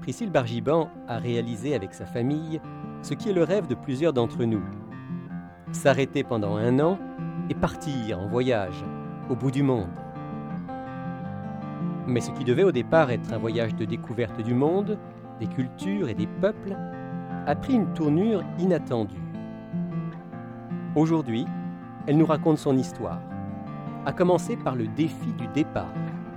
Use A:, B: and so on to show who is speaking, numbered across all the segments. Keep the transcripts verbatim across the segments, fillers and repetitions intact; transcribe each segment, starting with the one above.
A: Priscille Bargiban a réalisé avec sa famille ce qui est le rêve de plusieurs d'entre nous. S'arrêter pendant un an et partir en voyage au bout du monde. Mais ce qui devait au départ être un voyage de découverte du monde, des cultures et des peuples, a pris une tournure inattendue. Aujourd'hui, elle nous raconte son histoire, à commencer par le défi du départ.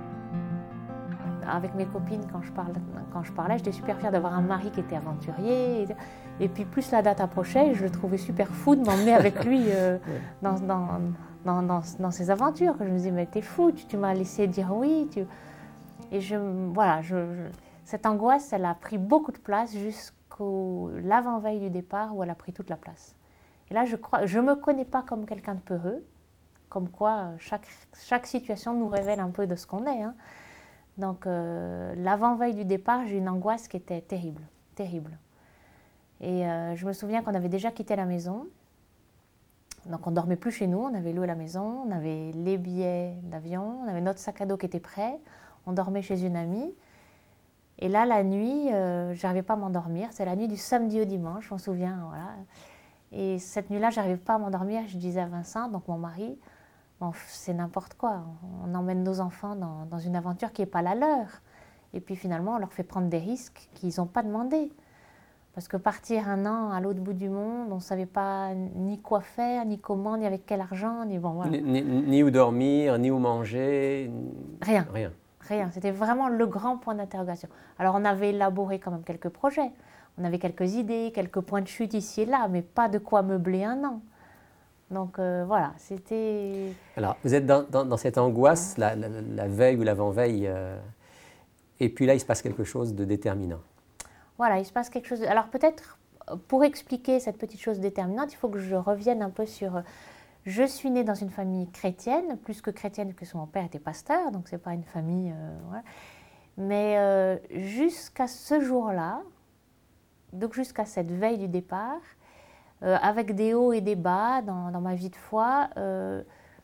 B: Avec mes copines, quand je, parle, quand je parlais, j'étais super fière d'avoir un mari qui était aventurier. Et, et puis plus la date approchait, je le trouvais super fou de m'emmener avec lui euh, dans, dans, dans, dans, dans ses aventures. Je me disais, mais t'es fou, tu, tu m'as laissé dire oui. Tu... Et je, voilà, je, je, cette angoisse, elle a pris beaucoup de place jusqu'au l'avant-veille du départ où elle a pris toute la place. Et là, je crois, je me connais pas comme quelqu'un de peureux, comme quoi chaque, chaque situation nous révèle un peu de ce qu'on est. Hein. Donc, euh, l'avant-veille du départ, j'ai une angoisse qui était terrible, terrible. Et euh, je me souviens qu'on avait déjà quitté la maison. Donc, on ne dormait plus chez nous, on avait loué la maison, on avait les billets d'avion, on avait notre sac à dos qui était prêt, on dormait chez une amie. Et là, la nuit, euh, je n'arrivais pas à m'endormir. C'est la nuit du samedi au dimanche, je m'en souviens. Voilà. Et cette nuit-là, je n'arrivais pas à m'endormir. Je disais à Vincent, donc mon mari, bon, c'est n'importe quoi. On emmène nos enfants dans, dans une aventure qui n'est pas la leur. Et puis finalement, on leur fait prendre des risques qu'ils n'ont pas demandé. Parce que partir un an à l'autre bout du monde, on ne savait pas ni quoi faire, ni comment, ni avec quel argent, ni bon voilà.
A: Ni, ni, ni où dormir, ni où manger.
B: Rien.
A: Rien.
B: Rien. C'était vraiment le grand point d'interrogation. Alors on avait élaboré quand même quelques projets. On avait quelques idées, quelques points de chute ici et là, mais pas de quoi meubler un an. Donc euh, voilà, c'était...
A: Alors, vous êtes dans, dans, dans cette angoisse, la, la, la veille ou l'avant-veille, euh, et puis là, il se passe quelque chose de déterminant.
B: Voilà, il se passe quelque chose... De... Alors peut-être, pour expliquer cette petite chose déterminante, il faut que je revienne un peu sur... Je suis née dans une famille chrétienne, plus que chrétienne, parce que mon père était pasteur, donc ce n'est pas une famille... Euh, voilà. Mais euh, jusqu'à ce jour-là, donc jusqu'à cette veille du départ, Euh, avec des hauts et des bas dans, dans ma vie de foi, euh,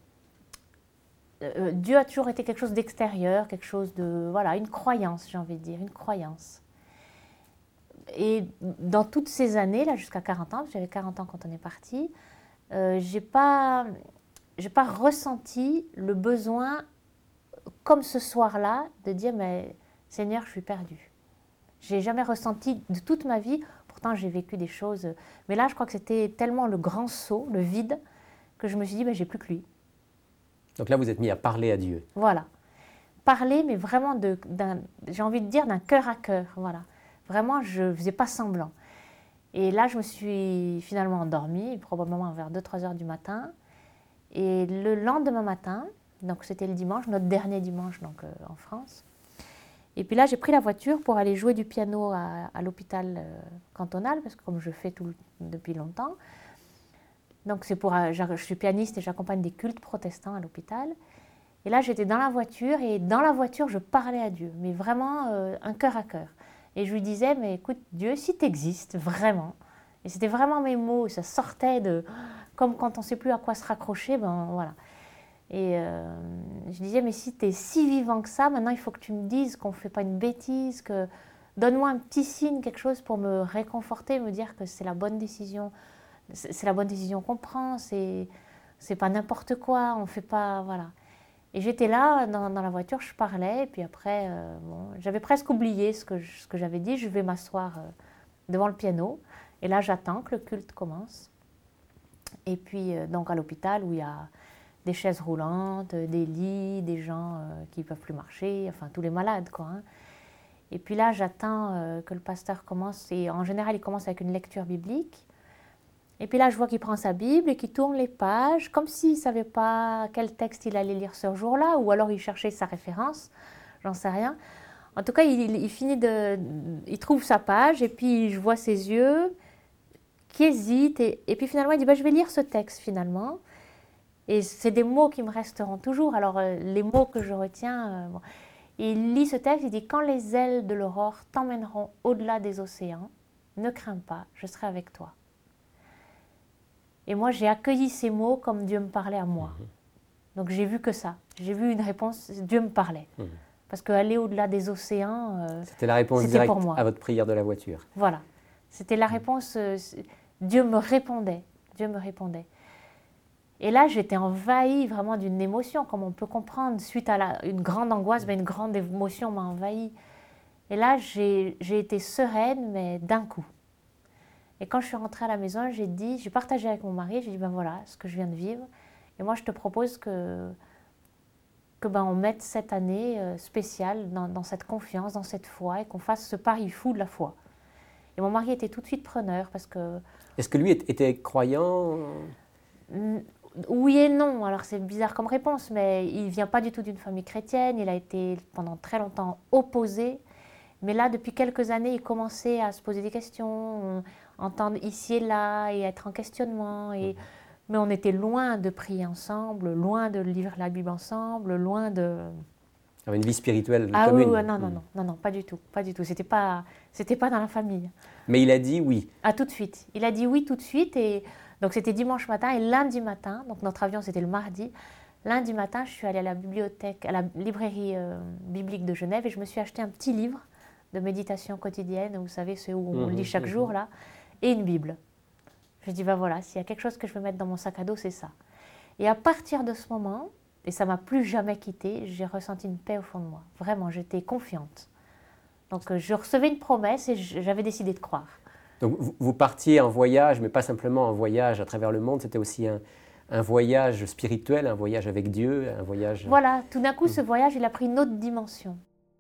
B: euh, Dieu a toujours été quelque chose d'extérieur, quelque chose de, voilà, une croyance, j'ai envie de dire, une croyance. Et dans toutes ces années, là, jusqu'à quarante ans, parce que j'avais quarante ans quand on est parti, euh, j'ai pas, j'ai pas ressenti le besoin, comme ce soir-là, de dire, mais Seigneur, je suis perdue. J'ai jamais ressenti de toute ma vie. Pourtant, j'ai vécu des choses. Mais là, je crois que c'était tellement le grand saut, le vide, que je me suis dit, ben, j'ai plus que lui.
A: Donc là, vous êtes mis à parler à Dieu.
B: Voilà. Parler, mais vraiment, de, d'un, j'ai envie de dire, d'un cœur à cœur. Voilà. Vraiment, je ne faisais pas semblant. Et là, je me suis finalement endormie, probablement vers deux trois heures du matin. Et le lendemain matin, donc c'était le dimanche, notre dernier dimanche donc, euh, en France. Et puis là, j'ai pris la voiture pour aller jouer du piano à, à l'hôpital euh, cantonal, parce que comme je fais tout depuis longtemps, donc c'est pour, je, je suis pianiste et j'accompagne des cultes protestants à l'hôpital. Et là, j'étais dans la voiture, et dans la voiture, je parlais à Dieu, mais vraiment euh, un cœur à cœur. Et je lui disais, mais écoute, Dieu, si tu existes vraiment, et c'était vraiment mes mots, ça sortait de, comme quand on ne sait plus à quoi se raccrocher, ben voilà. Et euh, je disais, mais si tu es si vivant que ça, maintenant il faut que tu me dises qu'on ne fait pas une bêtise, que donne-moi un petit signe, quelque chose pour me réconforter, me dire que c'est la bonne décision, c'est la bonne décision qu'on prend, c'est, c'est pas n'importe quoi, on fait pas, voilà. Et j'étais là, dans, dans la voiture, je parlais, et puis après, euh, bon, j'avais presque oublié ce que, ce que j'avais dit, je vais m'asseoir euh, devant le piano, et là j'attends que le culte commence. Et puis, euh, donc à l'hôpital où il y a des chaises roulantes, des lits, des gens euh, qui ne peuvent plus marcher, enfin tous les malades quoi. Hein. Et puis là, j'attends euh, que le pasteur commence, et en général, il commence avec une lecture biblique. Et puis là, je vois qu'il prend sa Bible et qu'il tourne les pages, comme s'il ne savait pas quel texte il allait lire ce jour-là, ou alors il cherchait sa référence, j'en sais rien. En tout cas, il, il finit de... Il trouve sa page, et puis je vois ses yeux qui hésitent, et, et puis finalement, il dit, bah, je vais lire ce texte finalement. Et c'est des mots qui me resteront toujours. Alors, euh, les mots que je retiens... Euh, bon. Il lit ce texte, il dit « Quand les ailes de l'aurore t'emmèneront au-delà des océans, ne crains pas, je serai avec toi. » Et moi, j'ai accueilli ces mots comme Dieu me parlait à moi. Mmh. Donc, j'ai vu que ça. J'ai vu une réponse, Dieu me parlait. Mmh. Parce qu'aller au-delà des océans, euh,
A: c'était la réponse
B: c'était
A: directe
B: pour moi.
A: à votre prière de la voiture.
B: Voilà, c'était la réponse. euh, Dieu me répondait, Dieu me répondait. Et là, j'étais envahie vraiment d'une émotion, comme on peut comprendre. Suite à la, une grande angoisse, ben, une grande émotion m'a envahie. Et là, j'ai j'ai été sereine, mais d'un coup. Et quand je suis rentrée à la maison, j'ai dit, j'ai partagé avec mon mari, j'ai dit, ben voilà, ce que je viens de vivre. Et moi, je te propose que, que ben, on mette cette année euh, spéciale dans, dans cette confiance, dans cette foi, et qu'on fasse ce pari fou de la foi. Et mon mari était tout de suite preneur, parce que...
A: Est-ce que lui était croyant?
B: Oui et non. Alors c'est bizarre comme réponse, mais il ne vient pas du tout d'une famille chrétienne. Il a été pendant très longtemps opposé. Mais là, depuis quelques années, il commençait à se poser des questions, entendre ici et là, et être en questionnement. Et... Mais on était loin de prier ensemble, loin de lire la Bible ensemble, loin de...
A: Avoir une vie spirituelle
B: ah,
A: commune.
B: Oui, oui, non, non, non, non, non, pas du tout, pas du tout. C'était pas, c'était pas dans la famille.
A: Mais il a dit oui.
B: Ah, tout de suite. Il a dit oui tout de suite. Et donc c'était dimanche matin et lundi matin. Donc notre avion c'était le mardi. Lundi matin, je suis allée à la bibliothèque, à la librairie euh, biblique de Genève et je me suis acheté un petit livre de méditation quotidienne. Vous savez, c'est où on
A: Mmh,
B: lit chaque
A: mmh.
B: jour là, et une Bible. Je dis ben voilà, s'il y a quelque chose que je veux mettre dans mon sac à dos, c'est ça. Et à partir de ce moment, et ça m'a plus jamais quittée, j'ai ressenti une paix au fond de moi. Vraiment, j'étais confiante. Donc euh, je recevais une promesse et j'avais décidé de croire.
A: Donc vous, vous partiez en voyage, mais pas simplement en voyage à travers le monde, c'était aussi un, un voyage spirituel, un voyage avec Dieu, un voyage...
B: Voilà, tout d'un coup, ce voyage, il a pris une autre dimension.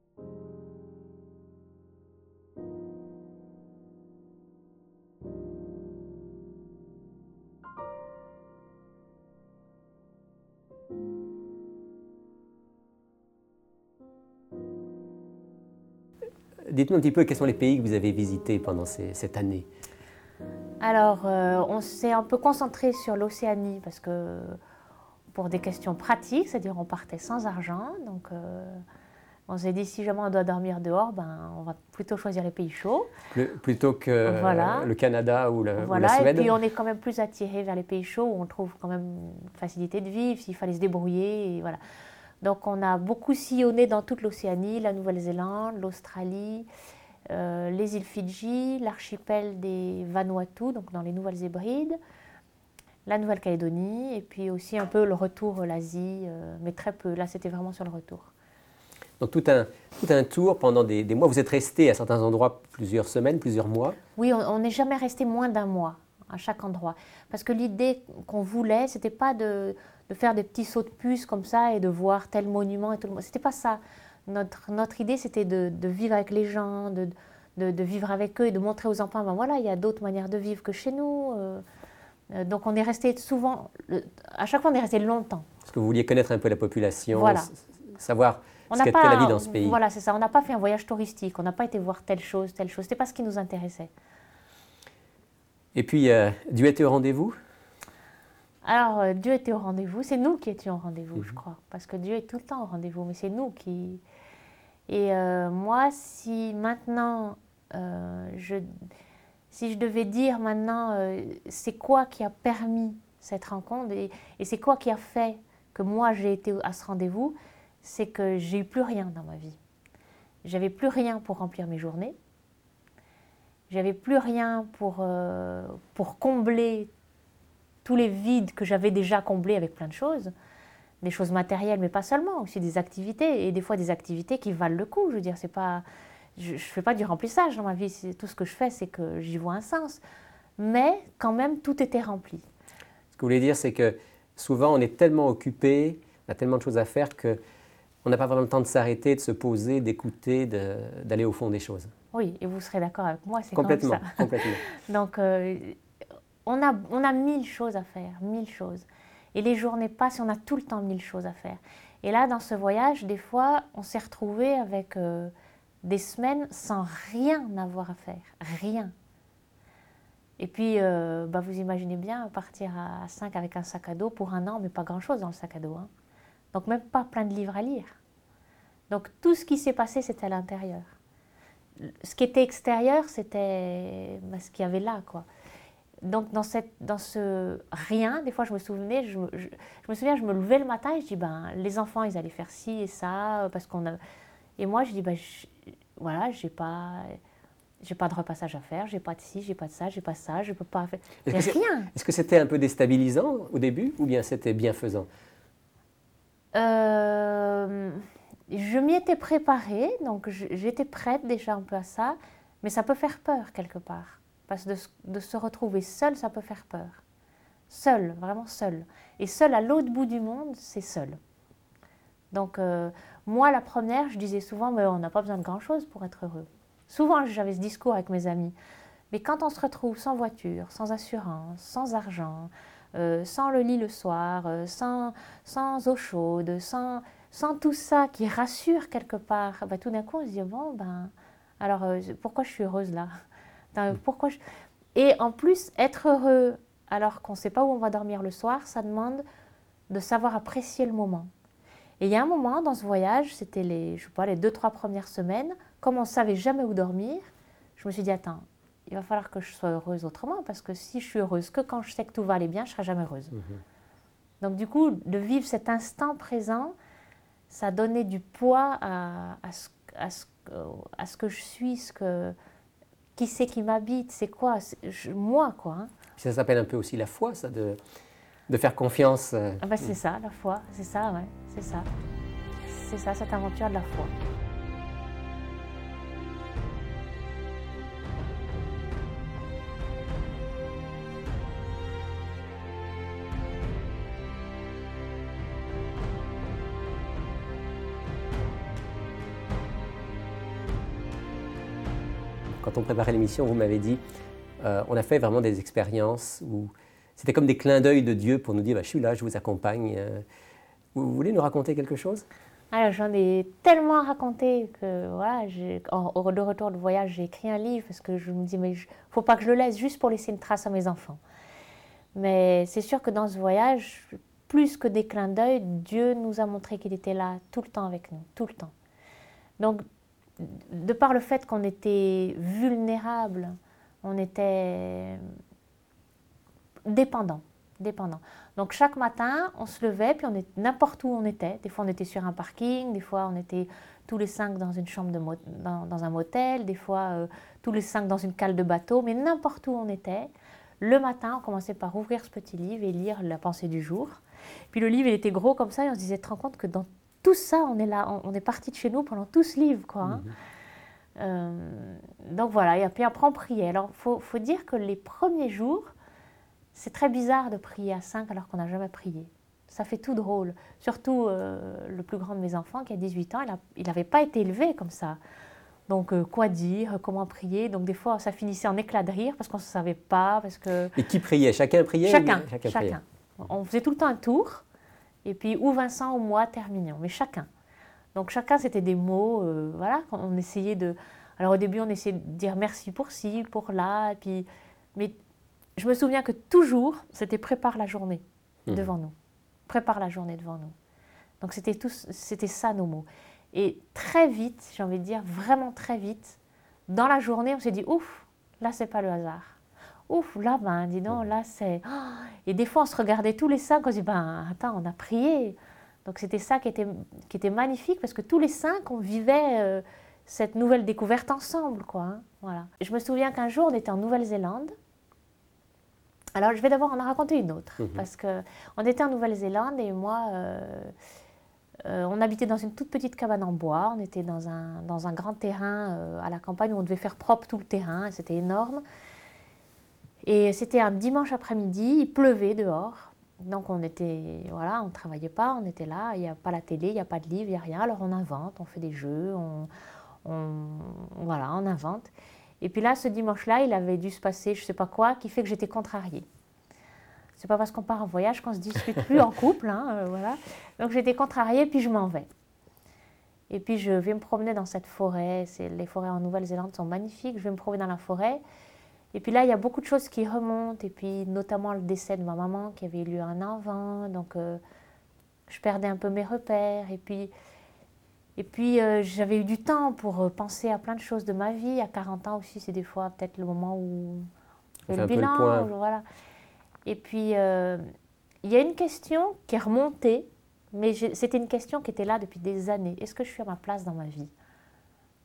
A: Dites-nous un petit peu quels sont les pays que vous avez visités pendant ces, cette année.
B: Alors, euh, on s'est un peu concentré sur l'Océanie parce que pour des questions pratiques, c'est-à-dire on partait sans argent, donc euh, on s'est dit si jamais on doit dormir dehors, ben, on va plutôt choisir les pays chauds.
A: Plus, plutôt que
B: voilà.
A: le Canada ou, le,
B: voilà.
A: ou la Suède.
B: Et puis on est quand même plus attiré vers les pays chauds où on trouve quand même une facilité de vivre, s'il fallait se débrouiller, et voilà. Donc on a beaucoup sillonné dans toute l'Océanie, la Nouvelle-Zélande, l'Australie, euh, les îles Fidji, l'archipel des Vanuatu, donc dans les Nouvelles-Hébrides, la Nouvelle-Calédonie, et puis aussi un peu le retour l'Asie, euh, mais très peu. Là, c'était vraiment sur le retour.
A: Donc tout un, tout un tour pendant des, des mois. Vous êtes resté à certains endroits plusieurs semaines, plusieurs mois.
B: Oui, on n'est jamais resté moins d'un mois à chaque endroit. Parce que l'idée qu'on voulait, ce n'était pas de, de faire des petits sauts de puce comme ça et de voir tel monument et tout le monde. Ce n'était pas ça. Notre, notre idée, c'était de, de vivre avec les gens, de, de, de vivre avec eux et de montrer aux enfants, ben voilà, il y a d'autres manières de vivre que chez nous. Euh, donc on est resté souvent, à chaque fois on est resté longtemps.
A: Parce que vous vouliez connaître un peu la population,
B: voilà.
A: savoir
B: on
A: ce qu'était la vie dans ce pays.
B: Voilà, c'est ça. On n'a pas fait un voyage touristique, on n'a pas été voir telle chose, telle chose. Ce n'était pas ce qui nous intéressait.
A: Et puis, euh, Dieu était au rendez-vous?
B: Alors, euh, Dieu était au rendez-vous. C'est nous qui étions au rendez-vous,
A: mmh.
B: je crois. Parce que Dieu est tout le temps au rendez-vous, mais c'est nous qui... Et euh, moi, si maintenant, euh, je, si je devais dire maintenant, euh, c'est quoi qui a permis cette rencontre et, et c'est quoi qui a fait que moi j'ai été à ce rendez-vous, c'est que j'ai eu plus rien dans ma vie. J'avais plus rien pour remplir mes journées. J'avais plus rien pour, euh, pour combler tous les vides que j'avais déjà comblés avec plein de choses. Des choses matérielles, mais pas seulement, aussi des activités, et des fois des activités qui valent le coup. Je veux dire, c'est pas, je ne fais pas du remplissage dans ma vie. Tout ce que je fais, c'est que j'y vois un sens. Mais quand même, tout était rempli.
A: Ce que vous voulez dire, c'est que souvent, on est tellement occupé, on a tellement de choses à faire qu'on n'a pas vraiment le temps de s'arrêter, de se poser, d'écouter, de, d'aller au fond des choses.
B: Oui, et vous serez d'accord avec moi, c'est
A: complètement,
B: comme ça.
A: Complètement.
B: Donc, euh, on a, on a mille choses à faire, mille choses. Et les journées passent et on a tout le temps mille choses à faire. Et là, dans ce voyage, des fois, on s'est retrouvés avec euh, des semaines sans rien avoir à faire. Rien. Et puis, euh, bah, vous imaginez bien partir à cinq avec un sac à dos pour un an, mais pas grand-chose dans le sac à dos. Hein. Donc, même pas plein de livres à lire. Donc, tout ce qui s'est passé, c'était à l'intérieur. Ce qui était extérieur, c'était bah, ce qu'il y avait là, quoi. Donc, dans, cette, dans ce rien, des fois, je me souvenais, je, je, je me souviens, je me levais le matin et je dis, ben, les enfants, ils allaient faire ci et ça, parce qu'on a, Et moi, je dis, ben, je, voilà, j'ai pas, j'ai pas de repassage à faire, j'ai pas de ci, j'ai pas de ça, j'ai pas ça, je peux pas faire. Il
A: Est-ce
B: n'y
A: que
B: a rien.
A: est-ce que c'était un peu déstabilisant au début ou bien c'était bienfaisant?
B: Euh, je m'y étais préparée, donc je- j'étais prête déjà un peu à ça, mais ça peut faire peur quelque part. Parce que de, se- de se retrouver seule, ça peut faire peur. Seule, vraiment seule. Et seule à l'autre bout du monde, c'est seule. Donc, euh, moi, la première, je disais souvent, mais on n'a pas besoin de grand-chose pour être heureux. Souvent, j'avais ce discours avec mes amis. Mais quand on se retrouve sans voiture, sans assurance, sans argent, euh, sans le lit le soir, euh, sans, sans eau chaude, sans, sans tout ça qui rassure quelque part, bah, tout d'un coup, on se dit, bon, ben, alors, euh, pourquoi je suis heureuse là? Attends, pourquoi je... Et en plus, être heureux alors qu'on ne sait pas où on va dormir le soir, ça demande de savoir apprécier le moment. Et il y a un moment dans ce voyage, c'était les, je sais pas, les deux, trois premières semaines, comme on ne savait jamais où dormir, je me suis dit, attends, il va falloir que je sois heureuse autrement, parce que si je suis heureuse que quand je sais que tout va aller bien, je ne serai jamais heureuse.
A: Mhm.
B: Donc du coup, de vivre cet instant présent, ça donnait du poids à, à, ce, à, ce, à ce que je suis, ce que, qui c'est qui m'habite, c'est quoi, c'est, je, moi quoi. Hein.
A: Ça s'appelle un peu aussi la foi, ça, de, de faire confiance. euh.
B: Ah ben c'est ça, la foi, c'est ça, ouais, c'est ça. C'est ça, cette aventure de la foi.
A: Quand on préparait l'émission, vous m'avez dit, euh, on a fait vraiment des expériences où c'était comme des clins d'œil de Dieu pour nous dire, bah, je suis là, je vous accompagne. euh. Vous voulez nous raconter quelque chose?
B: Alors j'en ai tellement raconté que voilà, j'ai, en- au de retour de voyage, j'ai écrit un livre parce que je me dis, mais il ne faut pas que je le laisse juste pour laisser une trace à mes enfants. Mais c'est sûr que dans ce voyage, plus que des clins d'œil, Dieu nous a montré qu'il était là tout le temps avec nous, tout le temps. Donc, de par le fait qu'on était vulnérable, on était dépendant, dépendant. Donc chaque matin, on se levait, puis on est n'importe où on était. Des fois, on était sur un parking, des fois, on était tous les cinq dans une chambre de mo- dans, dans un motel, des fois, euh, tous les cinq dans une cale de bateau, mais n'importe où on était. Le matin, on commençait par ouvrir ce petit livre et lire la pensée du jour. Puis le livre, il était gros comme ça, et on se disait, tu te rends compte que dans tout ça, on est là, on, on est parti de chez nous pendant tout ce livre, quoi. Hein.
A: Mhm.
B: Euh, donc voilà, et puis après on priait. Alors il faut, faut dire que les premiers jours, c'est très bizarre de prier à cinq alors qu'on n'a jamais prié. Ça fait tout drôle. Surtout euh, le plus grand de mes enfants qui a dix-huit ans, il n'avait pas été élevé comme ça. Donc euh, quoi dire, comment prier. Donc des fois ça finissait en éclat de rire parce qu'on ne savait pas. Parce que...
A: Et qui priait? Chacun priait? ou
B: Chacun,
A: bien- chacun,
B: chacun.
A: priait.
B: On faisait tout le temps un tour. Et puis ou Vincent ou moi terminions, mais chacun. Donc chacun c'était des mots, euh, voilà, on essayait de... Alors au début on essayait de dire merci pour ci, pour là, et puis... Mais je me souviens que toujours c'était prépare la journée
A: Mhm.
B: devant nous. Prépare la journée devant nous. Donc c'était, tous, c'était ça nos mots. Et très vite, j'ai envie de dire vraiment très vite, dans la journée on s'est dit ouf, là c'est pas le hasard. Ouf, là ben dis donc, là c'est... Oh. Et des fois on se regardait tous les cinq, on se dit ben attends, on a prié. Donc c'était ça qui était, qui était magnifique parce que tous les cinq, on vivait euh, cette nouvelle découverte ensemble, quoi. Hein, voilà. Je me souviens qu'un jour, on était en Nouvelle-Zélande. Alors je vais d'abord en raconter une autre
A: Mhm.
B: parce qu'on était en Nouvelle-Zélande et moi, euh, euh, on habitait dans une toute petite cabane en bois. On était dans un, dans un grand terrain euh, à la campagne où on devait faire propre tout le terrain. Et c'était énorme. Et c'était un dimanche après-midi, il pleuvait dehors. Donc on était, voilà, on ne travaillait pas, on était là, il n'y a pas la télé, il n'y a pas de livre, il n'y a rien. Alors on invente, on fait des jeux, on, on, voilà, on invente. Et puis là, ce dimanche-là, il avait dû se passer je ne sais pas quoi, qui fait que j'étais contrariée. C'est pas parce qu'on part en voyage qu'on se dispute plus en couple, hein, euh, voilà. Donc j'étais contrariée, puis je m'en vais. Et puis je vais me promener dans cette forêt. C'est, les forêts en Nouvelle-Zélande sont magnifiques. Je vais me promener dans la forêt. Et puis là, il y a beaucoup de choses qui remontent, et puis notamment le décès de ma maman qui avait eu lieu un an avant, donc euh, je perdais un peu mes repères, et puis, et puis euh, j'avais eu du temps pour penser à plein de choses de ma vie. À quarante ans aussi, c'est des fois peut-être le moment où
A: On
B: je
A: fait
B: fais
A: un
B: le
A: peu le
B: bilan,
A: point.
B: ou- voilà. Et puis, euh, il y a une question qui est remontée, mais je- c'était une question qui était là depuis des années. Est-ce que je suis à ma place dans ma vie ?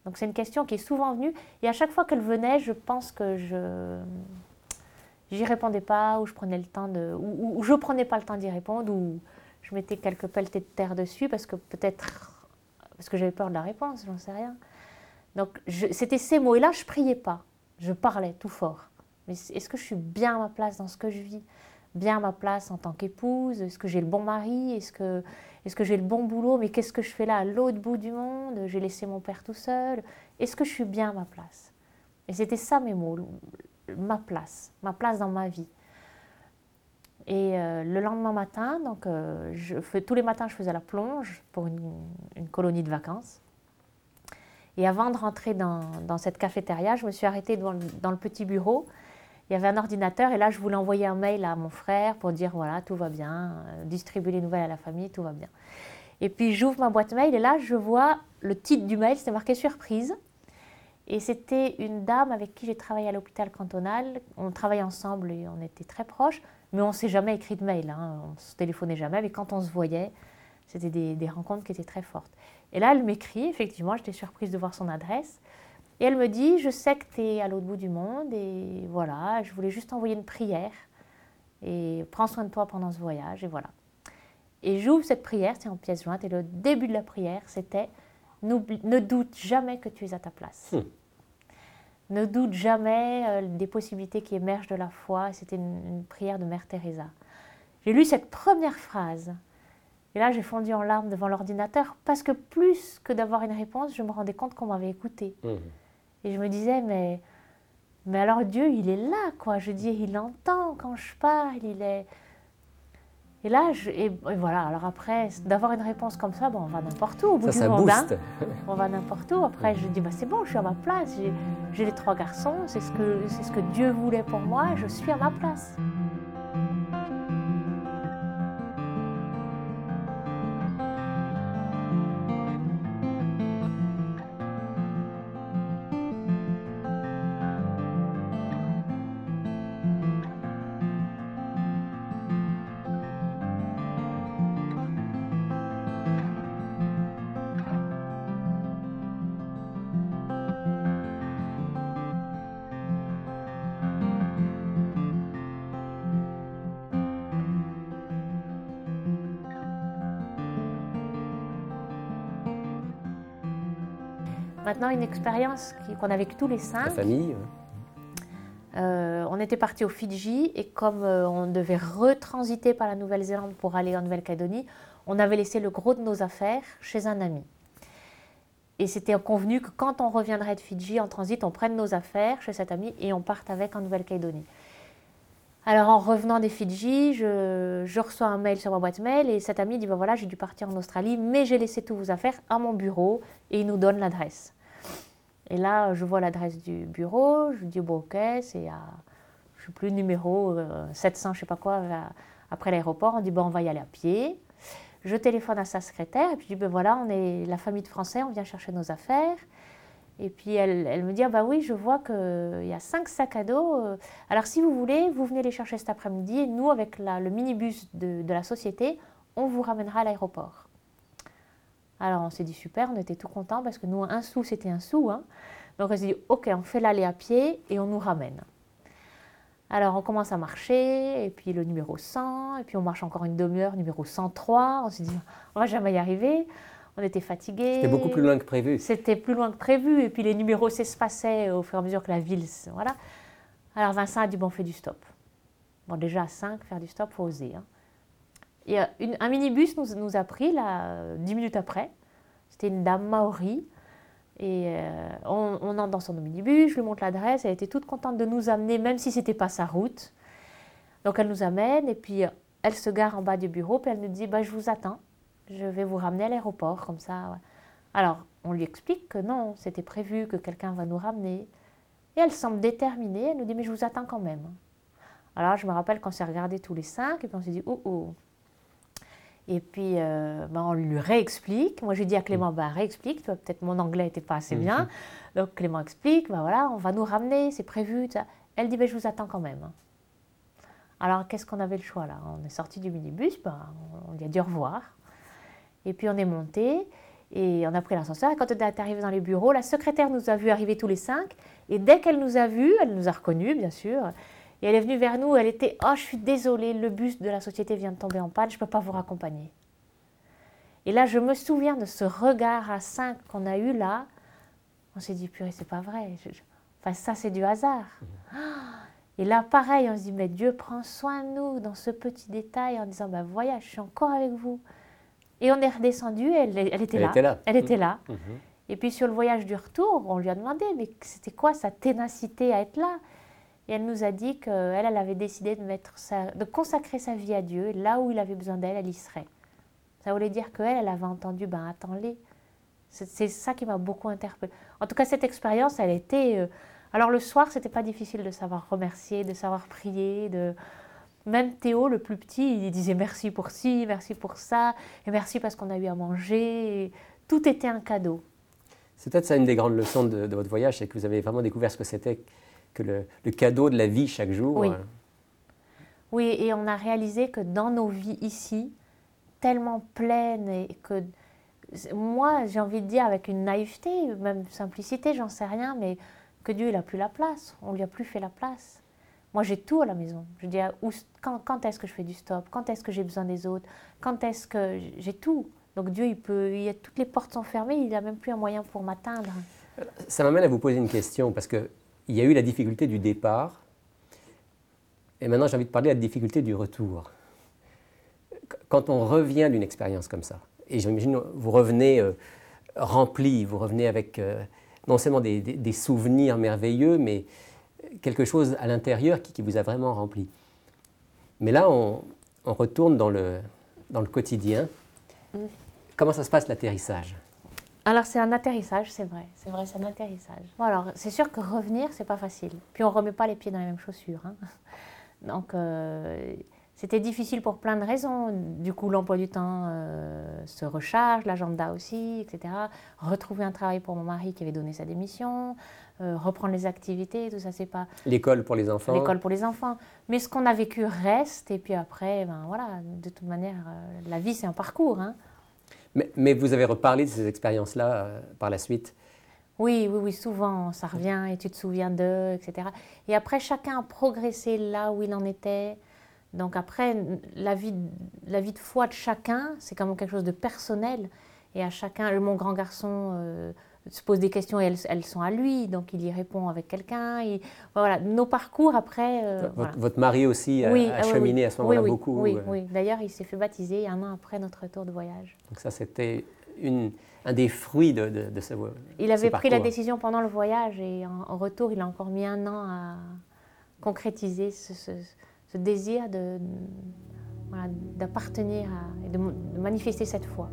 B: Donc c'est une question qui est souvent venue. Et à chaque fois qu'elle venait, je pense que je j'y répondais pas, ou je prenais le temps de, ou, ou je prenais pas le temps d'y répondre, ou je mettais quelques pelletées de terre dessus parce que peut-être parce que j'avais peur de la réponse, j'en sais rien. Donc je, c'était ces mots. Et là, je priais pas, je parlais tout fort. Mais est-ce que je suis bien à ma place dans ce que je vis? Bien à ma place en tant qu'épouse? Est-ce que j'ai le bon mari? Est-ce que, est-ce que j'ai le bon boulot? Mais qu'est-ce que je fais là à l'autre bout du monde? J'ai laissé mon père tout seul. Est-ce que je suis bien à ma place? Et c'était ça mes mots, ma place, ma place dans ma vie. Et euh, le lendemain matin, donc, euh, je fais, tous les matins je faisais la plonge pour une, une colonie de vacances. Et avant de rentrer dans, dans cette cafétéria, je me suis arrêtée dans le, dans le petit bureau. Il y avait un ordinateur et là, je voulais envoyer un mail à mon frère pour dire, voilà, tout va bien, euh, distribuer les nouvelles à la famille, tout va bien. Et puis, j'ouvre ma boîte mail et là, je vois le titre du mail, c'était marqué « Surprise ». Et c'était une dame avec qui j'ai travaillé à l'hôpital cantonal. On travaillait ensemble et on était très proches, mais on ne s'est jamais écrit de mail, hein. On ne se téléphonait jamais, mais quand on se voyait, c'était des, des rencontres qui étaient très fortes. Et là, elle m'écrit, effectivement, j'étais surprise de voir son adresse. Et elle me dit, je sais que tu es à l'autre bout du monde et voilà, je voulais juste envoyer une prière et prends soin de toi pendant ce voyage et voilà. Et j'ouvre cette prière, c'est en pièce jointe et le début de la prière, c'était ne doute jamais que tu es à ta place. Mmh. Ne doute jamais euh, des possibilités qui émergent de la foi. C'était une, une prière de Mère Teresa. J'ai lu cette première phrase et là j'ai fondu en larmes devant l'ordinateur parce que plus que d'avoir une réponse, je me rendais compte qu'on m'avait écoutée. Mmh. Et je me disais, mais, mais alors Dieu, il est là, quoi. Je dis, il entend quand je parle, il est... Et là, je, et, et voilà, alors après, d'avoir une réponse comme ça, bon, on va n'importe où, au bout
A: ça,
B: du
A: ça
B: monde.
A: Hein.
B: On va n'importe où. Après, je dis, bah, c'est bon, je suis à ma place. J'ai, j'ai les trois garçons, c'est ce, que, c'est ce que Dieu voulait pour moi, je suis à ma place. Maintenant, une expérience qu'on a vécue tous les cinq.
A: La famille.
B: Euh, on était partis aux Fidji et comme euh, on devait retransiter par la Nouvelle-Zélande pour aller en Nouvelle-Calédonie, on avait laissé le gros de nos affaires chez un ami. Et c'était convenu que quand on reviendrait de Fidji en transit, on prenne nos affaires chez cet ami et on parte avec en Nouvelle-Calédonie. Alors en revenant des Fidji, je, je reçois un mail sur ma boîte mail et cet ami dit ben voilà, j'ai dû partir en Australie, mais j'ai laissé toutes vos affaires à mon bureau et il nous donne l'adresse. Et là, je vois l'adresse du bureau, je dis bon ok, c'est à, je ne sais plus, numéro euh, sept cents, je ne sais pas quoi, à, après l'aéroport. On dit bon, on va y aller à pied. Je téléphone à sa secrétaire et puis je dis ben voilà, on est la famille de Français, on vient chercher nos affaires. Et puis elle, elle me dit ah bah oui, je vois qu'il y a cinq sacs à dos. Alors si vous voulez, vous venez les chercher cet après-midi et nous, avec la, le minibus de, de la société, on vous ramènera à l'aéroport. Alors on s'est dit super, on était tout contents parce que nous, un sou, c'était un sou. Hein. Donc on s'est dit ok, on fait l'aller à pied et on nous ramène. Alors on commence à marcher, et puis le numéro cent, et puis on marche encore une demi-heure, numéro cent trois. On s'est dit on va jamais y arriver. On était fatigués.
A: C'était beaucoup plus loin que prévu.
B: C'était plus loin que prévu, et puis les numéros s'espaçaient au fur et à mesure que la ville... Voilà. Alors Vincent a dit bon, on fait du stop. Bon, déjà à cinq, faire du stop, il faut oser. Hein. Et une, un minibus nous, nous a pris, là, dix minutes après. C'était une dame maori. Et euh, on, on entre dans son minibus, je lui montre l'adresse. Elle était toute contente de nous amener, même si ce n'était pas sa route. Donc elle nous amène, et puis elle se gare en bas du bureau, puis elle nous dit bah, je vous attends, je vais vous ramener à l'aéroport, comme ça. Ouais. Alors on lui explique que non, c'était prévu, que quelqu'un va nous ramener. Et elle semble déterminée, elle nous dit mais je vous attends quand même. Alors je me rappelle qu'on s'est regardés tous les cinq, et puis on s'est dit oh oh. Et puis, euh, ben on lui réexplique. Moi, j'ai dit à Clément, ben, réexplique. Toi, peut-être mon anglais n'était pas assez bien. Mm-hmm. Donc, Clément explique, ben voilà, on va nous ramener, c'est prévu. Ça. Elle dit, ben, je vous attends quand même. Alors, qu'est-ce qu'on avait le choix, là? On est sorti du minibus, ben, on lui a dit au revoir. Et puis, on est monté. Et on a pris l'ascenseur, et quand on est arrivé dans les bureaux, la secrétaire nous a vus arriver tous les cinq, et dès qu'elle nous a vus, elle nous a reconnus, bien sûr, et elle est venue vers nous, elle était « Oh, je suis désolée, le bus de la société vient de tomber en panne, je ne peux pas vous raccompagner. » Et là, je me souviens de ce regard à cinq qu'on a eu là. On s'est dit, purée, c'est pas vrai. Je, je... Enfin, ça, c'est du hasard. Mmh. Et là, pareil, on se dit, mais Dieu prend soin de nous dans ce petit détail en disant, ben voyage, je suis encore avec vous. Et on est redescendu, elle, elle était
A: elle
B: là.
A: Était là.
B: Elle était là.
A: Mmh.
B: Et puis sur le voyage du retour, on lui a demandé, mais c'était quoi sa ténacité à être là? Et elle nous a dit qu'elle, elle avait décidé de, mettre sa, de consacrer sa vie à Dieu. Et là où il avait besoin d'elle, elle y serait. Ça voulait dire qu'elle, elle avait entendu, ben attends-les. C'est, c'est ça qui m'a beaucoup interpellée. En tout cas, cette expérience, elle était... Euh, alors le soir, c'était pas difficile de savoir remercier, de savoir prier. De... Même Théo, le plus petit, il disait merci pour ci, merci pour ça, et merci parce qu'on a eu à manger. Et tout était un cadeau.
A: C'est peut-être ça une des grandes leçons de, de votre voyage, c'est que vous avez vraiment découvert ce que c'était que le, le cadeau de la vie chaque jour.
B: Oui. Oui, et on a réalisé que dans nos vies ici, tellement pleines, et que moi, j'ai envie de dire avec une naïveté, même simplicité, j'en sais rien, mais que Dieu, il n'a plus la place. On ne lui a plus fait la place. Moi, j'ai tout à la maison. Je dis, où, quand, quand est-ce que je fais du stop? Quand est-ce que j'ai besoin des autres? Quand est-ce que... J'ai tout. Donc Dieu, il peut... Il y a, toutes les portes sont fermées, il n'a même plus un moyen pour m'atteindre.
A: Ça m'amène à vous poser une question, parce qu'il y a eu la difficulté du départ, et maintenant j'ai envie de parler de la difficulté du retour. Quand on revient d'une expérience comme ça, et j'imagine vous revenez euh, rempli, vous revenez avec euh, non seulement des, des, des souvenirs merveilleux, mais quelque chose à l'intérieur qui, qui vous a vraiment rempli. Mais là, on, on retourne dans le, dans le quotidien. Mmh. Comment ça se passe l'atterrissage?
B: Alors c'est un atterrissage, c'est vrai, c'est vrai, c'est un atterrissage. Bon, alors c'est sûr que revenir, c'est pas facile. Puis on remet pas les pieds dans les mêmes chaussures. Hein. Donc euh, c'était difficile pour plein de raisons. Du coup, l'emploi du temps euh, se recharge, l'agenda aussi, et cetera. Retrouver un travail pour mon mari qui avait donné sa démission, euh, reprendre les activités, tout ça, c'est pas...
A: L'école pour les enfants.
B: L'école pour les enfants. Mais ce qu'on a vécu reste, et puis après, ben voilà, de toute manière, euh, la vie, c'est un parcours. Hein.
A: Mais, mais vous avez reparlé de ces expériences-là euh, par la suite?
B: Oui, oui, oui, souvent, ça revient et tu te souviens d'eux, et cetera. Et après, chacun a progressé là où il en était. Donc après, la vie, la vie de foi de chacun, c'est quand même quelque chose de personnel. Et à chacun, mon grand garçon euh, se pose des questions et elles, elles sont à lui, donc il y répond avec quelqu'un. Il, voilà, nos parcours après... Euh,
A: votre,
B: voilà.
A: votre mari aussi a,
B: oui,
A: a cheminé
B: oui,
A: à ce moment-là
B: oui,
A: beaucoup.
B: Oui,
A: euh...
B: oui. D'ailleurs, il s'est fait baptiser un an après notre retour de voyage.
A: Donc ça, c'était une, un des fruits de, de, de ce
B: Il avait
A: ce
B: pris
A: parcours.
B: la décision pendant le voyage et en, en retour, il a encore mis un an à concrétiser ce, ce, ce désir de, voilà, d'appartenir à, et de, de manifester cette foi.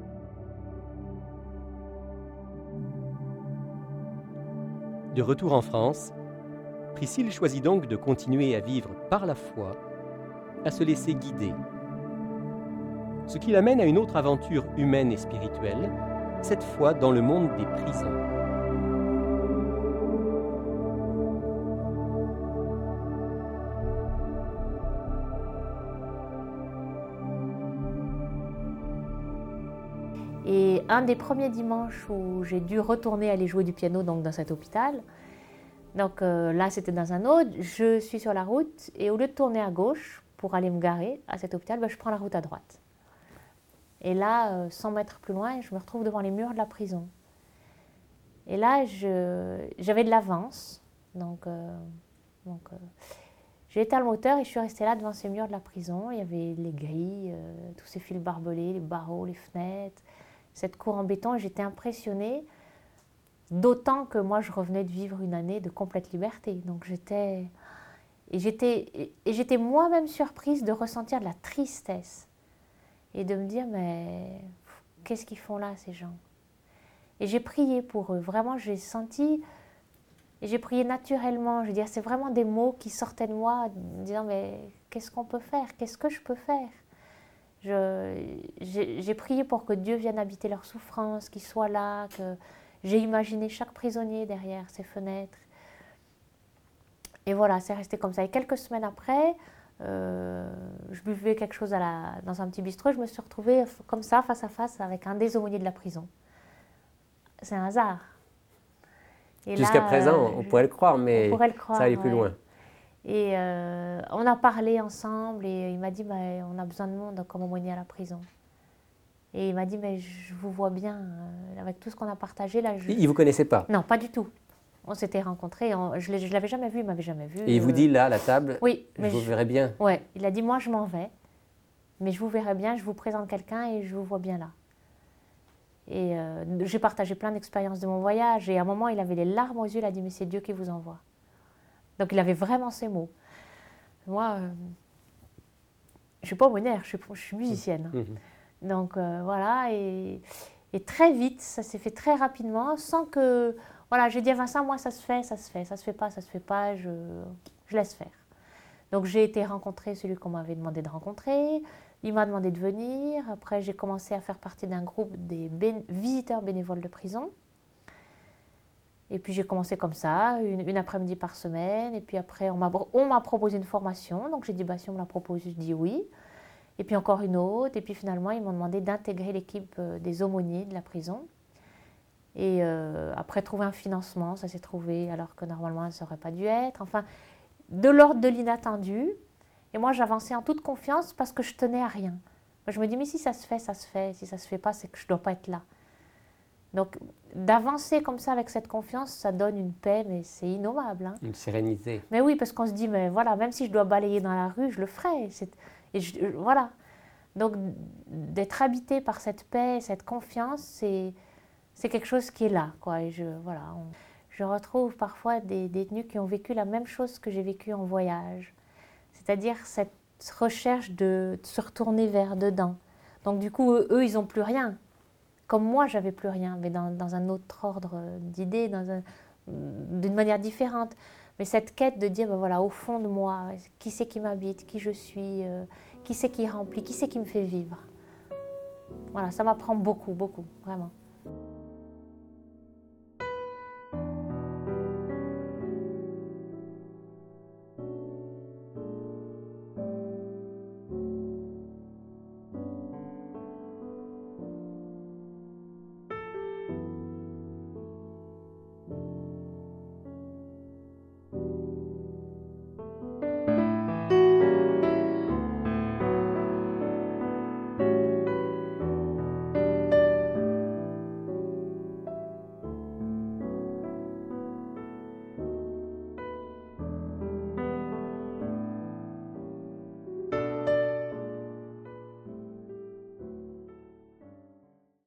A: De retour en France, Priscille choisit donc de continuer à vivre par la foi, à se laisser guider. Ce qui l'amène à une autre aventure humaine et spirituelle, cette fois dans le monde des prisons.
B: Et un des premiers dimanches où j'ai dû retourner aller jouer du piano donc dans cet hôpital, donc euh, là c'était dans un autre, je suis sur la route et au lieu de tourner à gauche pour aller me garer à cet hôpital, ben, je prends la route à droite. Et là, euh, cent mètres plus loin, je me retrouve devant les murs de la prison. Et là, je, j'avais de l'avance, donc, euh, donc euh, j'ai éteint le moteur et je suis restée là devant ces murs de la prison. Il y avait les grilles, euh, tous ces fils barbelés, les barreaux, les fenêtres, cette cour en béton, et j'étais impressionnée, d'autant que moi, je revenais de vivre une année de complète liberté. Donc j'étais... Et j'étais, et j'étais moi-même surprise de ressentir de la tristesse et de me dire, mais qu'est-ce qu'ils font là, ces gens? Et j'ai prié pour eux. Vraiment, j'ai senti, et j'ai prié naturellement. Je veux dire, c'est vraiment des mots qui sortaient de moi, en disant, mais qu'est-ce qu'on peut faire? Qu'est-ce que je peux faire? Je, j'ai, j'ai prié pour que Dieu vienne habiter leur souffrance, qu'il soit là, que j'ai imaginé chaque prisonnier derrière ces fenêtres. Et voilà, c'est resté comme ça. Et quelques semaines après, euh, je buvais quelque chose à la, dans un petit bistrot. Je me suis retrouvée comme ça, face à face, avec un des aumôniers de la prison. c'est un hasard.
A: Jusqu'à présent, on
B: je,
A: pourrait le croire, mais
B: le croire,
A: ça allait plus
B: ouais.
A: loin.
B: Et euh, on a parlé ensemble et il m'a dit, bah, on a besoin de monde comme aumônier à la prison. Et il m'a dit, mais je vous vois bien, euh, avec tout ce qu'on a partagé là. Je...
A: Il ne vous connaissait pas?
B: Non, pas du tout. On s'était rencontrés, on, je ne l'avais jamais vu, il ne m'avait jamais vu.
A: Et il vous dit là, à la table,
B: oui,
A: je vous je... verrai bien?
B: Oui, il a dit, moi je m'en vais, mais je vous verrai bien, je vous présente quelqu'un et je vous vois bien là. Et euh, j'ai partagé plein d'expériences de mon voyage. Et à un moment, il avait les larmes aux yeux. Il a dit, mais c'est Dieu qui vous envoie. Donc, il avait vraiment ces mots. Moi, euh, je ne suis pas aumônière, je suis, je suis musicienne. Mmh. Donc, euh, voilà. Et, et très vite, ça s'est fait très rapidement, sans que... Voilà, j'ai dit à Vincent, moi, ça se fait, ça se fait. Ça se fait pas, ça se fait pas, je, je laisse faire. Donc, j'ai été rencontrer celui qu'on m'avait demandé de rencontrer. Il m'a demandé de venir. Après, j'ai commencé à faire partie d'un groupe des bé- visiteurs bénévoles de prison. Et puis, j'ai commencé comme ça, une, une après-midi par semaine. Et puis après, on m'a, on m'a proposé une formation. Donc, j'ai dit, bah, si on me la propose, je dis oui. Et puis encore une autre. Et puis finalement, ils m'ont demandé d'intégrer l'équipe des aumôniers de la prison. Et euh, après, trouver un financement, ça s'est trouvé alors que normalement, ça n'aurait pas dû être. Enfin, de l'ordre de l'inattendu. Et moi, j'avançais en toute confiance parce que je tenais à rien. Je me dis, mais si ça se fait, ça se fait. Si ça ne se fait pas, c'est que je ne dois pas être là. Donc, d'avancer comme ça avec cette confiance, ça donne une paix, mais c'est innommable. Hein.
A: Une sérénité.
B: Mais oui, parce qu'on se dit, mais voilà, même si je dois balayer dans la rue, je le ferai. C'est, et je, voilà. Donc, d'être habité par cette paix, cette confiance, c'est, c'est quelque chose qui est là, quoi. Et je, voilà, on, je retrouve parfois des détenus qui ont vécu la même chose que j'ai vécu en voyage. C'est-à-dire cette recherche de, de se retourner vers dedans. Donc du coup, eux, eux ils n'ont plus rien. Comme moi, j'avais plus rien, mais dans, dans un autre ordre d'idées, dans un, d'une manière différente. Mais cette quête de dire, ben voilà, au fond de moi, qui c'est qui m'habite, qui je suis, euh, qui c'est qui remplit, qui c'est qui me fait vivre. Voilà, ça m'apprend beaucoup, beaucoup, vraiment.